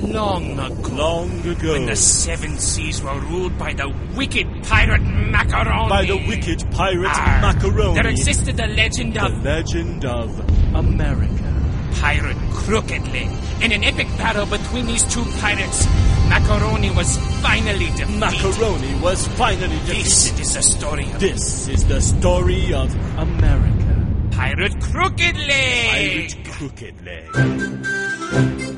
Long ago. Long ago. When the seven seas were ruled by the wicked pirate Macaroni. By the wicked pirate Macaroni. There existed the legend of... The legend of America. Pirate Crooked Leg. In an epic battle between these two pirates, Macaroni was finally defeated. Macaroni was finally defeated. This is the story of... This is the story of America. Pirate Crooked Leg. Pirate Crooked Leg.